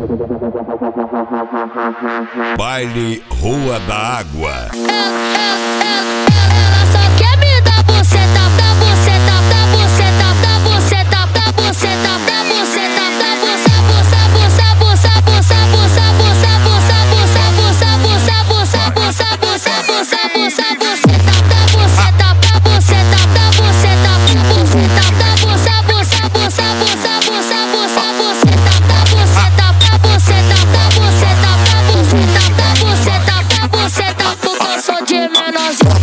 Baile Rua da Água. Ela só quer me dar buceta, dar buceta, dar buceta, dar buceta, dar buceta, dar buceta, dar buceta, buceta, buceta, buceta, buceta, buceta, buceta, buceta, buceta, buceta, buceta, buceta, buceta, buceta, buceta, buceta, dar buceta, dar buceta, dar buceta, dar buceta, dar buceta, buceta, buceta, buceta, buceta, buceta, dar buceta, dar buceta, dar buceta, dar buceta, dar buceta, dar buceta, porque eu sou de menorzinho.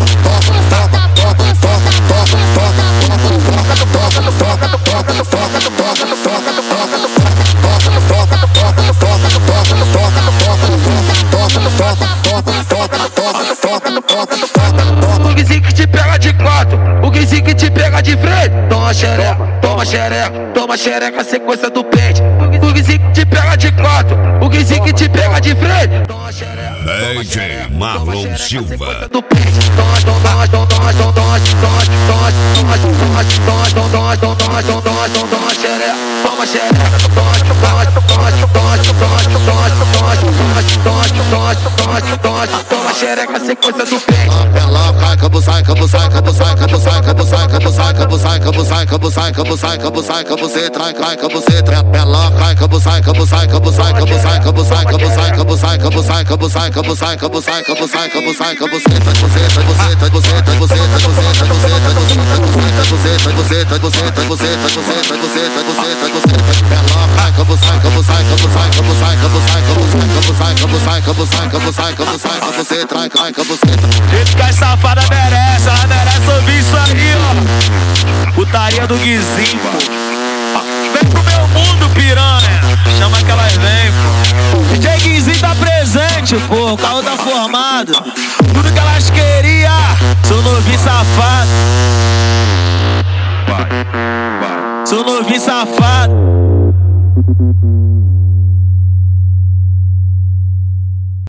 O guizinho que te pega de quatro, o guizinho que te pega de frente. Toma xereca, toma xereca, toma xereca, sequência do pente. O guizinho que te pega de quatro, o guizinho que te pega de frente. Toma xereca, DJ Marlon Silva. do pente. Toma xereca, toma xereca, sequência do pente. Ela cai, cabuzai, cabuzai, cabuzai, cabuzai, cabuzai, cabuzai, cabuzai, cabuzai, cabuzai, cabuzai, cabuzai, cabuzai, trai, cai, cabuzai, ela cai, cabuzai, cabuzai, cabuzai, cabuzai, cabuzai, cabuzai, cabuzai, cabuzai, cabuzai, cabuzai, cabuzai, cabuzai, cabuzai, cabuzai, cabuzeta, buceta, buceta, buceta, buceta, buceta, buceta, buceta, buceta, buceta, buceta, buceta, buceta, buceta, buceta, ela cai, cabuzai, cabuzai, cabuzai, cabuzai, cabuzai, cabuzai, cabuzai, cabuzai, cabuzai, cabuzai, cabuzai, trai, cai, cabuzeta. Jeito que as safadas merece, ela merece ouvir isso aí, ó. Putaria do Guizinho, pô. Vem pro meu mundo, piranha. Chama que elas vêm, pô. DJ Guizinho tá presente, pô. O carro tá formado. Tudo que elas queriam, sou novinho safado. Sou novinho safado.